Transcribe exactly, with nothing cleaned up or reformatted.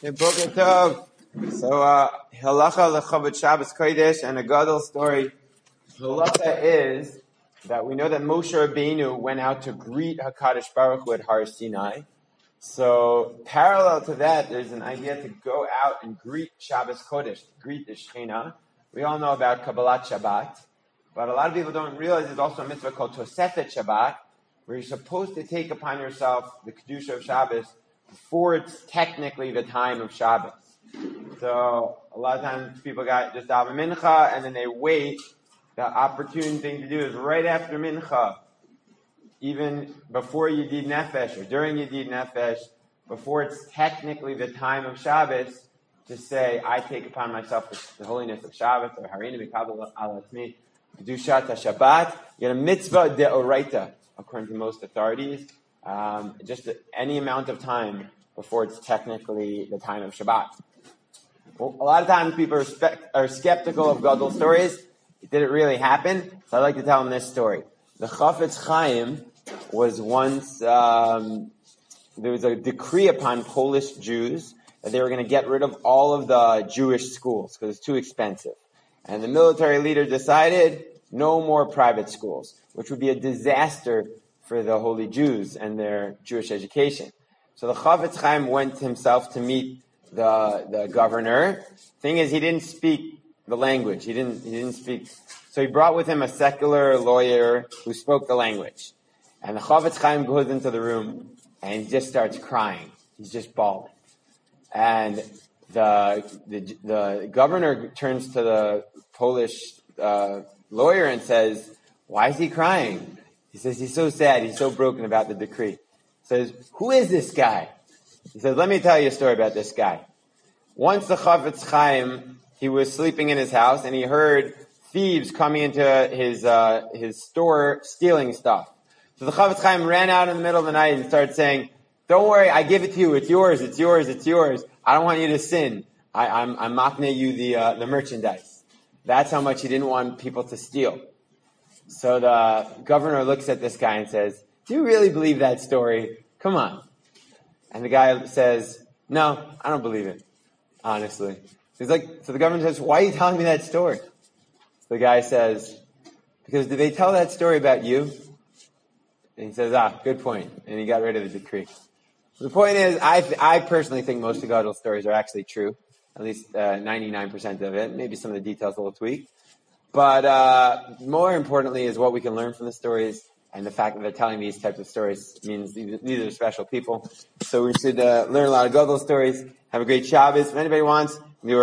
Boker Tov. So, uh, halacha lechavod Shabbos Kodesh, and a gadol story. Halacha is that we know that Moshe Rabbeinu went out to greet Hakadosh Baruch Hu at Har Sinai. So, parallel to that, there's an idea to go out and greet Shabbos Kodesh, greet the Shekhinah. We all know about Kabbalat Shabbat, but a lot of people don't realize there's also a mitzvah called Tosefet Shabbat, where you're supposed to take upon yourself the Kedusha of Shabbos before it's technically the time of Shabbos. So a lot of times people got just daven mincha and then they wait. The opportune thing to do is right after mincha, even before Yedid Nefesh or during Yedid Nefesh, before it's technically the time of Shabbos, to say, I take upon myself the holiness of Shabbos, or Harini Mikabel al Atzmi, Kedushat HaShabbat. You get a mitzvah deoraita, according to most authorities. Um, just any amount of time before it's technically the time of Shabbat. Well, a lot of times people are, spe- are skeptical of Gadol stories. Did it really happen? So I'd like to tell them this story. The Chafetz Chaim was once, um, there was a decree upon Polish Jews that they were going to get rid of all of the Jewish schools because it's too expensive. And the military leader decided no more private schools, which would be a disaster for the holy Jews and their Jewish education. So the Chafetz Chaim went himself to meet the the governor. Thing is, he didn't speak the language. He didn't he didn't speak. So he brought with him a secular lawyer who spoke the language. And the Chafetz Chaim goes into the room and he just starts crying. He's just bawling. And the the, the governor turns to the Polish uh, lawyer and says, "Why is he crying?" He says, he's so sad, he's so broken about the decree. He says, who is this guy? He says, let me tell you a story about this guy. Once the Chafetz Chaim, he was sleeping in his house and he heard thieves coming into his uh, his store stealing stuff. So the Chafetz Chaim ran out in the middle of the night and started saying, don't worry, I give it to you, it's yours, it's yours, it's yours. I don't want you to sin. I, I'm, I'm makne you the, uh, the merchandise. That's how much he didn't want people to steal. So the governor looks at this guy and says, do you really believe that story? Come on. And the guy says, no, I don't believe it, honestly. He's like, so the governor says, why are you telling me that story? So the guy says, because did they tell that story about you? And he says, ah, good point. And he got rid of the decree. The point is, I th- I personally think most of Gadol stories are actually true. At least uh, ninety-nine percent of it. Maybe some of the details a little tweaked. But uh, more importantly is what we can learn from the stories, and the fact that they're telling these types of stories means these are special people. So we should uh, learn a lot of Gadol stories. Have a great Shabbos. If anybody wants